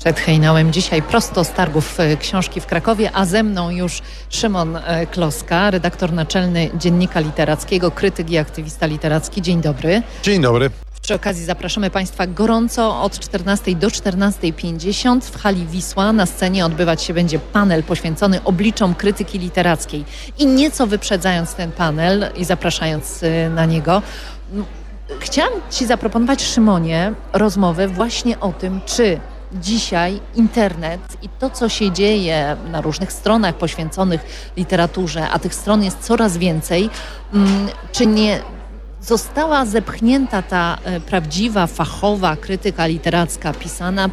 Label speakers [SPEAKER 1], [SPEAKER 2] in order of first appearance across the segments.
[SPEAKER 1] Przed hejnałem dzisiaj prosto z targów książki w Krakowie, a ze mną już Szymon Kloska, redaktor naczelny Dziennika Literackiego, krytyk i aktywista literacki. Dzień dobry.
[SPEAKER 2] Dzień dobry.
[SPEAKER 1] Przy okazji zapraszamy Państwa gorąco od 14 do 14:50 w hali Wisła. Na scenie odbywać się będzie panel poświęcony obliczom krytyki literackiej. I nieco wyprzedzając ten panel i zapraszając na niego, chciałam Ci zaproponować, Szymonie, rozmowę właśnie o tym, czy dzisiaj internet i to, co się dzieje na różnych stronach poświęconych literaturze, a tych stron jest coraz więcej, czy nie została zepchnięta ta prawdziwa, fachowa krytyka literacka pisana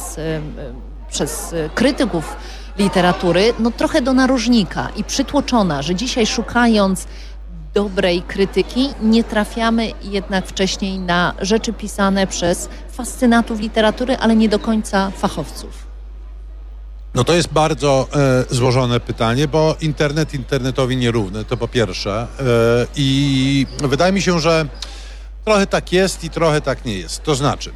[SPEAKER 1] przez krytyków literatury, trochę do narożnika i przytłoczona, że dzisiaj szukając dobrej krytyki nie trafiamy jednak wcześniej na rzeczy pisane przez fascynatów literatury, ale nie do końca fachowców.
[SPEAKER 2] To jest bardzo złożone pytanie, bo internet internetowi nierówny, to po pierwsze. I wydaje mi się, że trochę tak jest i trochę tak nie jest. To znaczy,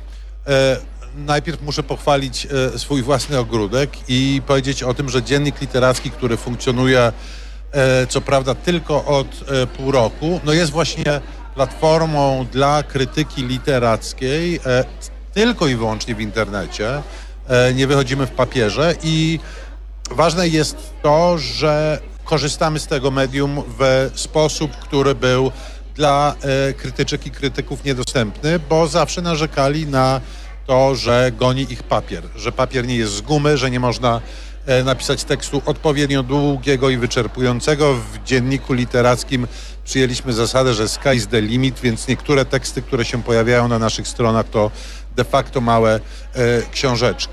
[SPEAKER 2] najpierw muszę pochwalić swój własny ogródek i powiedzieć o tym, że Dziennik Literacki, który funkcjonuje co prawda tylko od pół roku, jest właśnie platformą dla krytyki literackiej tylko i wyłącznie w internecie. Nie wychodzimy w papierze i ważne jest to, że korzystamy z tego medium w sposób, który był dla krytyczek i krytyków niedostępny, bo zawsze narzekali na to, że goni ich papier, że papier nie jest z gumy, że nie można napisać tekstu odpowiednio długiego i wyczerpującego. W Dzienniku Literackim przyjęliśmy zasadę, że sky is the limit, więc niektóre teksty, które się pojawiają na naszych stronach, to de facto małe książeczki.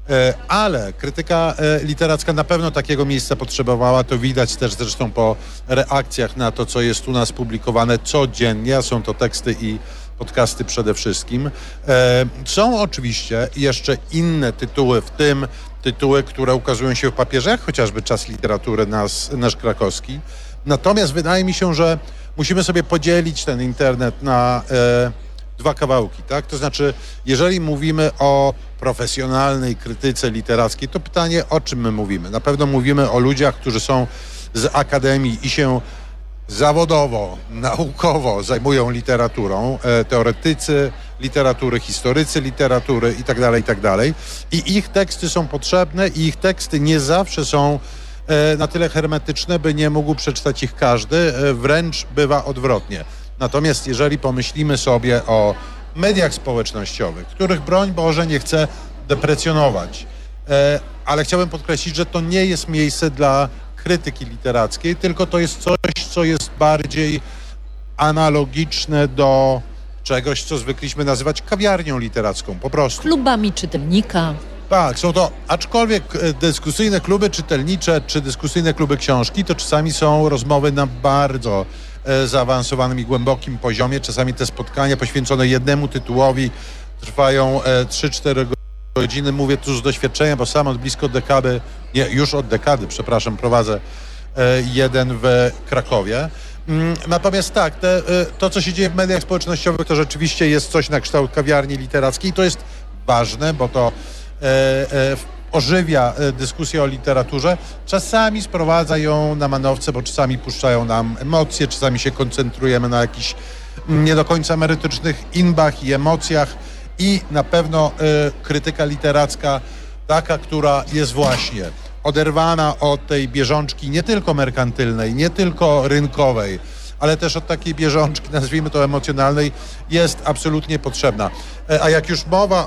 [SPEAKER 2] Ale krytyka literacka na pewno takiego miejsca potrzebowała, to widać też zresztą po reakcjach na to, co jest u nas publikowane codziennie, a są to teksty i podcasty przede wszystkim. Są oczywiście jeszcze inne tytuły, w tym tytuły, które ukazują się w papierze, jak chociażby Czas Literatury nasz krakowski. Natomiast wydaje mi się, że musimy sobie podzielić ten internet na dwa kawałki, tak? To znaczy, jeżeli mówimy o profesjonalnej krytyce literackiej, to pytanie, o czym my mówimy? Na pewno mówimy o ludziach, którzy są z akademii i się zawodowo, naukowo zajmują literaturą, teoretycy literatury, historycy literatury itd., itd. I ich teksty są potrzebne i ich teksty nie zawsze są na tyle hermetyczne, by nie mógł przeczytać ich każdy, wręcz bywa odwrotnie. Natomiast jeżeli pomyślimy sobie o mediach społecznościowych, których broń Boże nie chcę deprecjonować, ale chciałbym podkreślić, że to nie jest miejsce dla krytyki literackiej, tylko to jest coś, co jest bardziej analogiczne do czegoś, co zwykliśmy nazywać kawiarnią literacką, po prostu.
[SPEAKER 1] Klubami czytelnika.
[SPEAKER 2] Tak, są to, aczkolwiek dyskusyjne kluby czytelnicze czy dyskusyjne kluby książki, to czasami są rozmowy na bardzo zaawansowanym i głębokim poziomie. Czasami te spotkania poświęcone jednemu tytułowi trwają 3-4 godziny. Mówię tu z doświadczenia, bo sam od blisko dekady, już od dekady, przepraszam, prowadzę jeden w Krakowie. Natomiast tak, to co się dzieje w mediach społecznościowych, to rzeczywiście jest coś na kształt kawiarni literackiej. To jest ważne, bo to ożywia dyskusję o literaturze. Czasami sprowadza ją na manowce, bo czasami puszczają nam emocje, czasami się koncentrujemy na jakichś nie do końca merytorycznych inbach i emocjach i na pewno krytyka literacka taka, która jest właśnie oderwana od tej bieżączki nie tylko merkantylnej, nie tylko rynkowej, ale też od takiej bieżączki, nazwijmy to emocjonalnej, jest absolutnie potrzebna. A jak już mowa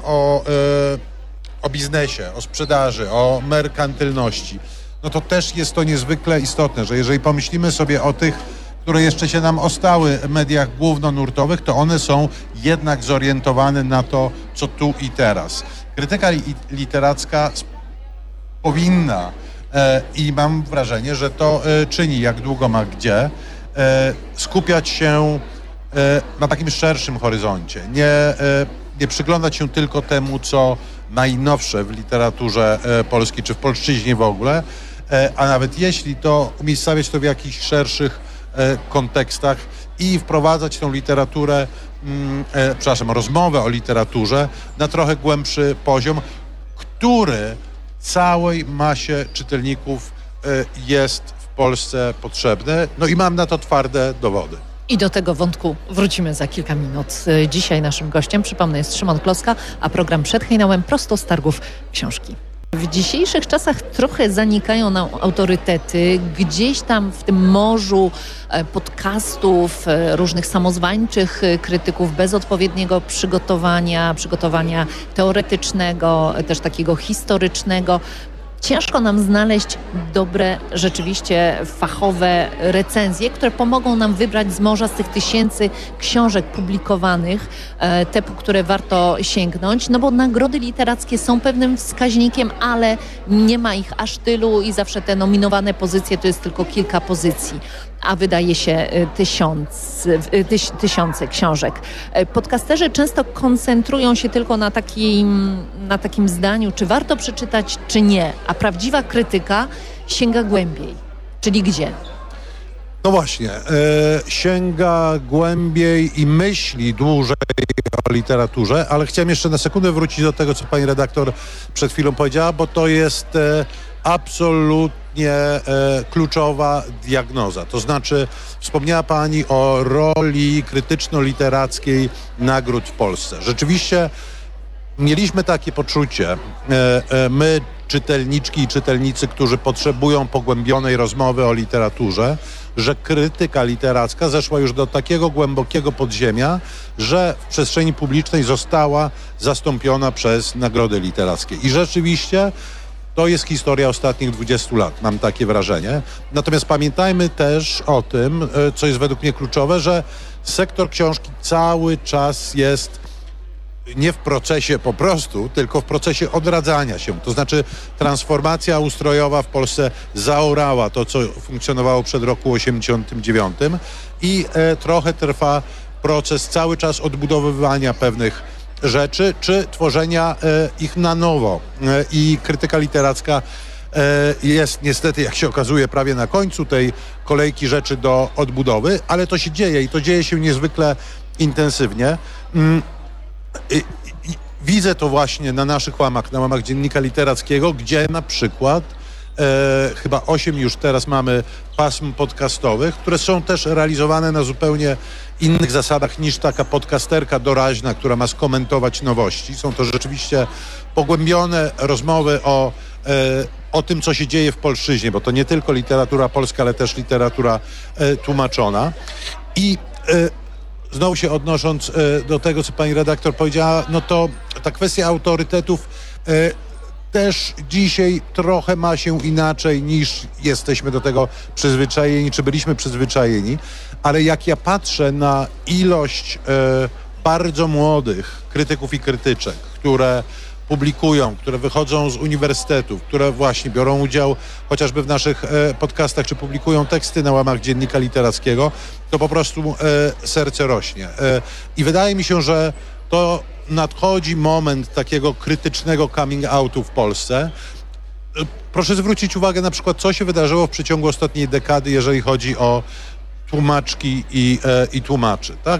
[SPEAKER 2] o biznesie, o sprzedaży, o merkantylności, to też jest to niezwykle istotne, że jeżeli pomyślimy sobie o tych, które jeszcze się nam ostały mediach głównonurtowych, to one są jednak zorientowane na to, co tu i teraz. Krytyka literacka powinna i mam wrażenie, że to czyni, jak długo ma gdzie, skupiać się na takim szerszym horyzoncie. Nie przyglądać się tylko temu, co najnowsze w literaturze polskiej, czy w polszczyźnie w ogóle, a nawet jeśli, to umiejscowiać to w jakichś szerszych kontekstach i wprowadzać tą rozmowę o literaturze na trochę głębszy poziom, który całej masie czytelników jest w Polsce potrzebny. No i mam na to twarde dowody.
[SPEAKER 1] I do tego wątku wrócimy za kilka minut. Dzisiaj naszym gościem, przypomnę, jest Szymon Kloska, a program Przed hejnałem prosto z targów książki. W dzisiejszych czasach trochę zanikają nam autorytety. Gdzieś tam w tym morzu podcastów, różnych samozwańczych krytyków bez odpowiedniego przygotowania teoretycznego, też takiego historycznego. Ciężko nam znaleźć dobre, rzeczywiście fachowe recenzje, które pomogą nam wybrać z morza, z tych tysięcy książek publikowanych, te, po które warto sięgnąć, no bo nagrody literackie są pewnym wskaźnikiem, ale nie ma ich aż tylu i zawsze te nominowane pozycje to jest tylko kilka pozycji, a wydaje się tysiące książek. Podcasterzy często koncentrują się tylko na takim zdaniu, czy warto przeczytać, czy nie, a prawdziwa krytyka sięga głębiej. Czyli gdzie?
[SPEAKER 2] No właśnie, sięga głębiej i myśli dłużej o literaturze, ale chciałem jeszcze na sekundę wrócić do tego, co pani redaktor przed chwilą powiedziała, bo to jest absolutnie kluczowa diagnoza. To znaczy, wspomniała pani o roli krytyczno-literackiej nagród w Polsce. Rzeczywiście mieliśmy takie poczucie, my czytelniczki i czytelnicy, którzy potrzebują pogłębionej rozmowy o literaturze, że krytyka literacka zeszła już do takiego głębokiego podziemia, że w przestrzeni publicznej została zastąpiona przez nagrody literackie. I rzeczywiście to jest historia ostatnich 20 lat, mam takie wrażenie. Natomiast pamiętajmy też o tym, co jest według mnie kluczowe, że sektor książki cały czas jest nie w procesie po prostu, tylko w procesie odradzania się. To znaczy transformacja ustrojowa w Polsce zaorała to, co funkcjonowało przed roku 89 i trochę trwa proces cały czas odbudowywania pewnych rzeczy, czy tworzenia ich na nowo. I krytyka literacka jest niestety, jak się okazuje, prawie na końcu tej kolejki rzeczy do odbudowy, ale to się dzieje i to dzieje się niezwykle intensywnie. Widzę to właśnie na naszych łamach, na łamach Dziennika Literackiego, gdzie na przykład chyba 8 już teraz mamy pasm podcastowych, które są też realizowane na zupełnie innych zasadach niż taka podcasterka doraźna, która ma skomentować nowości. Są to rzeczywiście pogłębione rozmowy o tym, co się dzieje w polszczyźnie, bo to nie tylko literatura polska, ale też literatura tłumaczona. I znowu się odnosząc do tego, co pani redaktor powiedziała, no to ta kwestia autorytetów też dzisiaj trochę ma się inaczej niż jesteśmy do tego przyzwyczajeni, czy byliśmy przyzwyczajeni, ale jak ja patrzę na ilość bardzo młodych krytyków i krytyczek, które publikują, które wychodzą z uniwersytetów, które właśnie biorą udział chociażby w naszych podcastach, czy publikują teksty na łamach Dziennika Literackiego, to po prostu serce rośnie. I wydaje mi się, że to nadchodzi moment takiego krytycznego coming outu w Polsce. Proszę zwrócić uwagę na przykład, co się wydarzyło w przeciągu ostatniej dekady, jeżeli chodzi o tłumaczki i tłumaczy. Tak?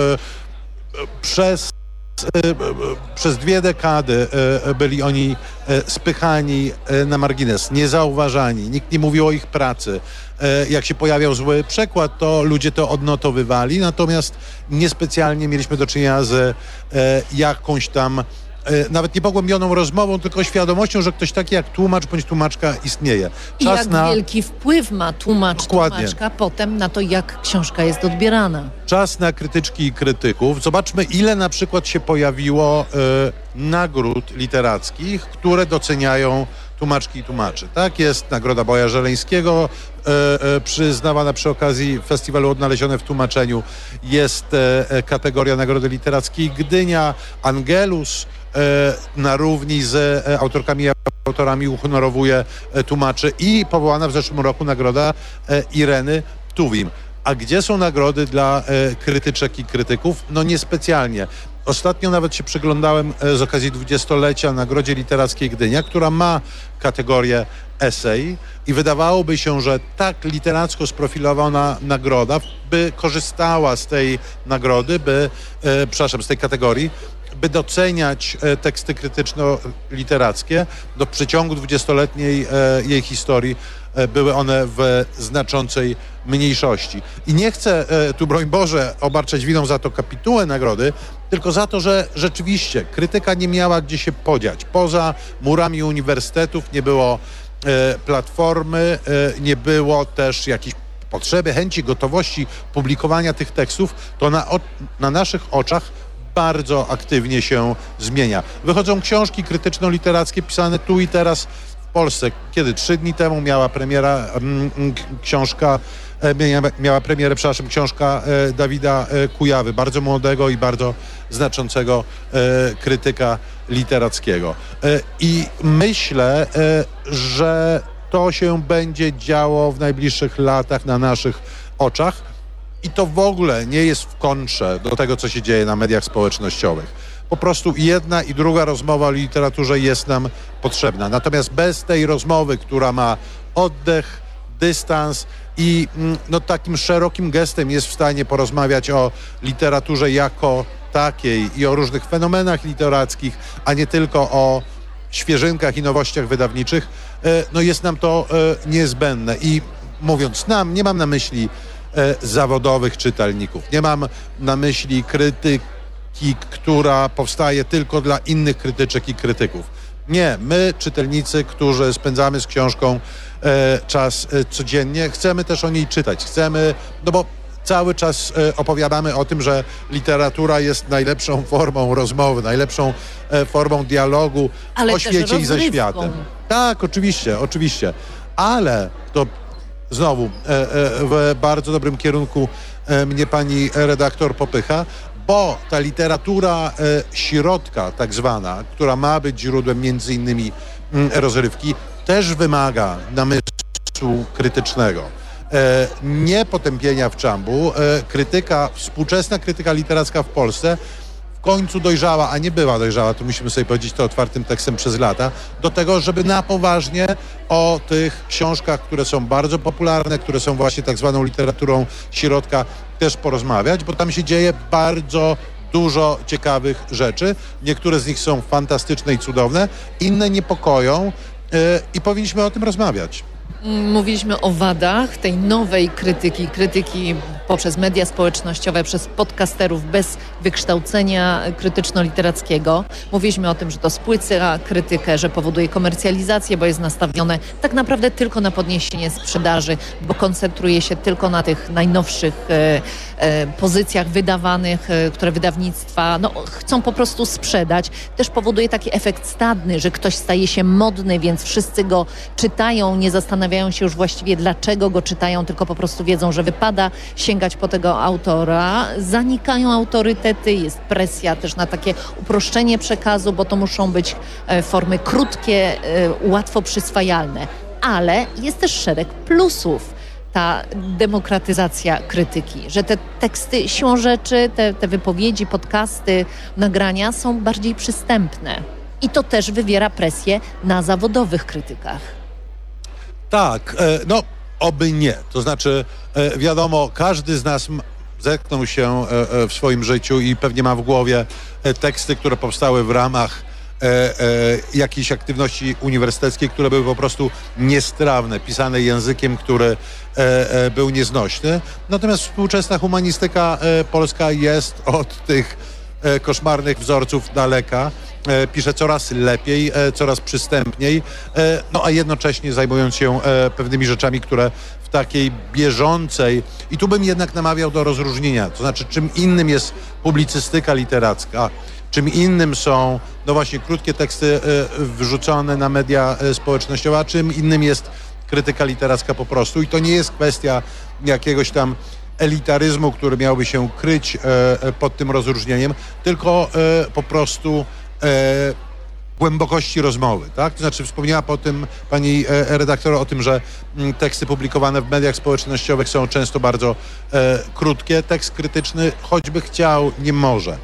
[SPEAKER 2] Przez 2 dekady byli oni spychani na margines, niezauważani, nikt nie mówił o ich pracy. Jak się pojawiał zły przekład, to ludzie to odnotowywali, natomiast niespecjalnie mieliśmy do czynienia z jakąś tam nawet nie pogłębioną rozmową, tylko świadomością, że ktoś taki jak tłumacz bądź tłumaczka istnieje.
[SPEAKER 1] I jak wielki wpływ ma tłumaczka potem na to, jak książka jest odbierana.
[SPEAKER 2] Czas na krytyczki i krytyków. Zobaczmy, ile na przykład się pojawiło nagród literackich, które doceniają tłumaczki i tłumaczy. Tak, jest Nagroda Boja Żeleńskiego, przyznawana przy okazji Festiwalu Odnalezione w Tłumaczeniu. Jest kategoria Nagrody Literackiej Gdynia, Angelus na równi z autorkami i autorami uhonorowuje tłumaczy i powołana w zeszłym roku Nagroda Ireny Tuwim. A gdzie są nagrody dla krytyczek i krytyków? No niespecjalnie. Ostatnio nawet się przyglądałem z okazji 20-lecia Nagrodzie Literackiej Gdynia, która ma kategorię esej i wydawałoby się, że tak literacko sprofilowana nagroda by korzystała z tej nagrody, z tej kategorii, by doceniać teksty krytyczno-literackie, w przeciągu 20-letniej jej historii były one w znaczącej mniejszości. I nie chcę tu, broń Boże, obarczać winą za to kapitułę nagrody, tylko za to, że rzeczywiście krytyka nie miała gdzie się podziać. Poza murami uniwersytetów nie było platformy, nie było też jakiejś potrzeby, chęci, gotowości publikowania tych tekstów. To na naszych oczach bardzo aktywnie się zmienia. Wychodzą książki krytyczno-literackie pisane tu i teraz w Polsce. Kiedy 3 dni temu miała premierę książka Dawida Kujawy, bardzo młodego i bardzo znaczącego krytyka literackiego. I myślę, że to się będzie działo w najbliższych latach na naszych oczach i to w ogóle nie jest w kontrze do tego, co się dzieje na mediach społecznościowych. Po prostu jedna i druga rozmowa o literaturze jest nam potrzebna. Natomiast bez tej rozmowy, która ma oddech, dystans i takim szerokim gestem jest w stanie porozmawiać o literaturze jako takiej i o różnych fenomenach literackich, a nie tylko o świeżynkach i nowościach wydawniczych, jest nam to niezbędne. I mówiąc nam, nie mam na myśli zawodowych czytelników, nie mam na myśli krytyki, która powstaje tylko dla innych krytyczek i krytyków. Nie, my, czytelnicy, którzy spędzamy z książką czas codziennie, chcemy też o niej czytać. Chcemy, bo cały czas opowiadamy o tym, że literatura jest najlepszą formą rozmowy, najlepszą formą dialogu o świecie i ze światem. Tak, oczywiście. Ale to znowu w bardzo dobrym kierunku mnie pani redaktor popycha, bo ta literatura środka tak zwana, która ma być źródłem między innymi rozrywki, też wymaga namysłu krytycznego. Nie potępienia w czambu. Współczesna krytyka literacka w Polsce w końcu dojrzała, a nie była dojrzała, to musimy sobie powiedzieć to otwartym tekstem przez lata, do tego, żeby na poważnie o tych książkach, które są bardzo popularne, które są właśnie tak zwaną literaturą środka, też porozmawiać, bo tam się dzieje bardzo dużo ciekawych rzeczy. Niektóre z nich są fantastyczne i cudowne, inne niepokoją i powinniśmy o tym rozmawiać.
[SPEAKER 1] Mówiliśmy o wadach tej nowej krytyki poprzez media społecznościowe, przez podcasterów bez wykształcenia krytyczno-literackiego. Mówiliśmy o tym, że to spłyca krytykę, że powoduje komercjalizację, bo jest nastawione tak naprawdę tylko na podniesienie sprzedaży, bo koncentruje się tylko na tych najnowszych pozycjach wydawanych, które wydawnictwa chcą po prostu sprzedać. Też powoduje taki efekt stadny, że ktoś staje się modny, więc wszyscy go czytają, nie zastanawiają się już właściwie dlaczego go czytają, tylko po prostu wiedzą, że wypada sięgać po tego autora. Zanikają autorytety, jest presja też na takie uproszczenie przekazu, bo to muszą być formy krótkie, łatwo przyswajalne. Ale jest też szereg plusów. Ta demokratyzacja krytyki, że te teksty siłą rzeczy, te wypowiedzi, podcasty, nagrania są bardziej przystępne. I to też wywiera presję na zawodowych krytykach.
[SPEAKER 2] Tak, oby nie. To znaczy, wiadomo, każdy z nas zetknął się w swoim życiu i pewnie ma w głowie teksty, które powstały w ramach jakiejś aktywności uniwersyteckiej, które były po prostu niestrawne, pisane językiem, który był nieznośny. Natomiast współczesna humanistyka polska jest od tych koszmarnych wzorców daleka. Pisze coraz lepiej, coraz przystępniej, a jednocześnie zajmując się pewnymi rzeczami, które w takiej bieżącej, i tu bym jednak namawiał do rozróżnienia, to znaczy czym innym jest publicystyka literacka, czym innym są, właśnie krótkie teksty wrzucone na media społecznościowe, a czym innym jest krytyka literacka po prostu. I to nie jest kwestia jakiegoś tam elitaryzmu, który miałby się kryć pod tym rozróżnieniem, tylko po prostu głębokości rozmowy, tak? To znaczy wspomniała po tym pani redaktor o tym, że teksty publikowane w mediach społecznościowych są często bardzo krótkie. Tekst krytyczny, choćby chciał, nie może.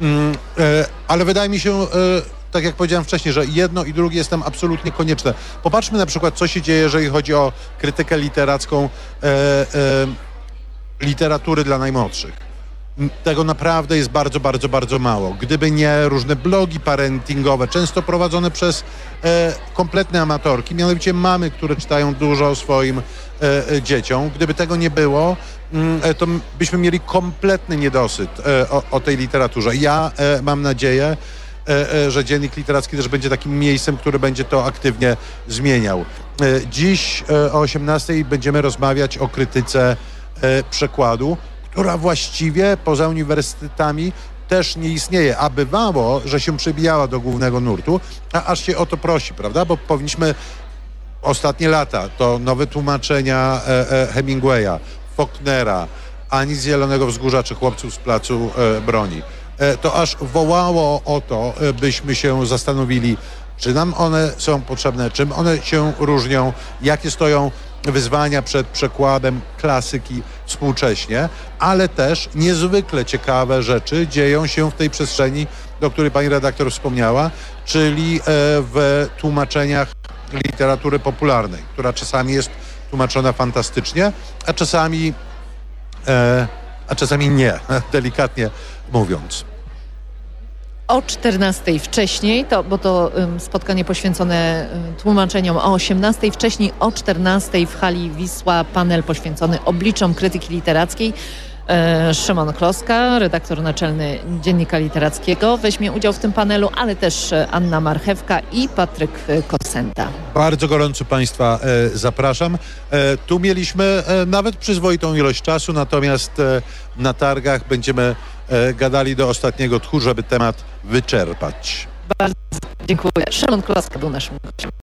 [SPEAKER 2] Ale wydaje mi się, tak jak powiedziałem wcześniej, że jedno i drugie jest tam absolutnie konieczne. Popatrzmy na przykład, co się dzieje, jeżeli chodzi o krytykę literacką literatury dla najmłodszych. Tego naprawdę jest bardzo, bardzo, bardzo mało. Gdyby nie różne blogi parentingowe, często prowadzone przez kompletne amatorki, mianowicie mamy, które czytają dużo o swoim dzieciom. Gdyby tego nie było, to byśmy mieli kompletny niedosyt o tej literaturze. Ja mam nadzieję, że Dziennik Literacki też będzie takim miejscem, który będzie to aktywnie zmieniał. Dziś o 18:00 będziemy rozmawiać o krytyce przekładu, która właściwie poza uniwersytetami też nie istnieje, a bywało, że się przebijała do głównego nurtu, a aż się o to prosi, prawda? Bo powinniśmy ostatnie lata, to nowe tłumaczenia Hemingwaya, Faulknera, Ani z Zielonego Wzgórza czy Chłopców z Placu Broni. To aż wołało o to, byśmy się zastanowili, czy nam one są potrzebne, czym one się różnią, jakie stoją wyzwania przed przekładem klasyki współcześnie, ale też niezwykle ciekawe rzeczy dzieją się w tej przestrzeni, do której pani redaktor wspomniała, czyli w tłumaczeniach literatury popularnej, która czasami jest tłumaczona fantastycznie, a czasami nie, delikatnie mówiąc.
[SPEAKER 1] O 14:00 wcześniej, bo to spotkanie poświęcone tłumaczeniom o 18:00, wcześniej o 14:00 w hali Wisła panel poświęcony obliczom krytyki literackiej. Szymon Kloska, redaktor naczelny Dziennika Literackiego, weźmie udział w tym panelu, ale też Anna Marchewka i Patryk Kosenta.
[SPEAKER 2] Bardzo gorąco Państwa zapraszam. Tu mieliśmy nawet przyzwoitą ilość czasu, natomiast na targach będziemy gadali do ostatniego tchu, żeby temat wyczerpać.
[SPEAKER 1] Bardzo dziękuję. Szymon Kloska był naszym gościem.